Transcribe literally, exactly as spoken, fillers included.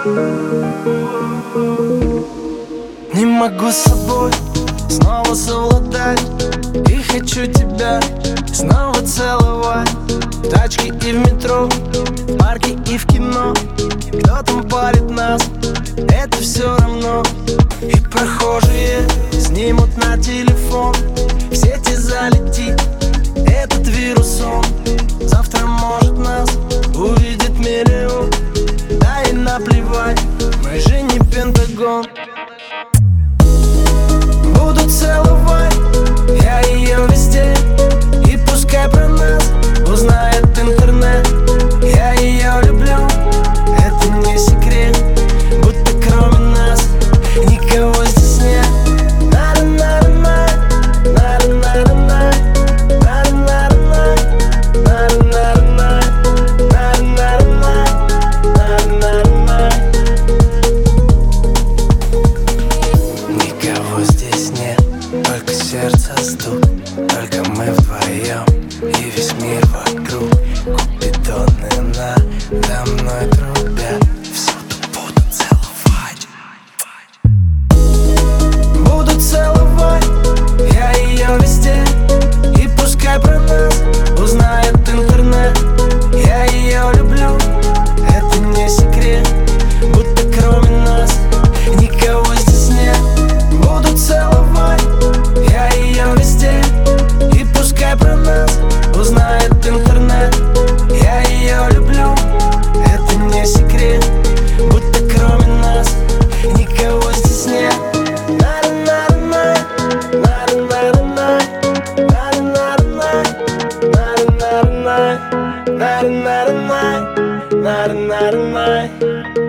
Не могу с собой снова совладать, и хочу тебя снова целовать. В тачке и в метро, в парке и в кино. Кто там палит нас, это все равно. И прохожие снимут на телефон, в сети залетит этот вирус, он завтра может нас увидит миллион. Да и наплевать, мы же не Пентагон. Буду целовать я ее везде, и пускай про нас узнает интернет. Я ее люблю, это не секрет, будто кроме нас никого здесь нет. На-на-на-на, на-на-на-на, на-на-на-на, на-на-на-на, на-на-на-на, на-на-на. Никого здесь нет, только сердце стук, только мы вдвоем и весь мир вокруг. Купидоны надо мной трубят, всюду буду целовать. Буду целовать я ее везде, и пускай про нас узнает интернет. Я ее люблю, это не секрет, будто кроме нас никого здесь нет. Буду целовать я ее везде, и пускай про нас узнает интернет. Я ее люблю, это не секрет, будто кроме нас никого здесь нет. На-на-на-на, на-на-на-на, на-на-на-на, на-на-на-на, на-на-на-на, на-на-на-на.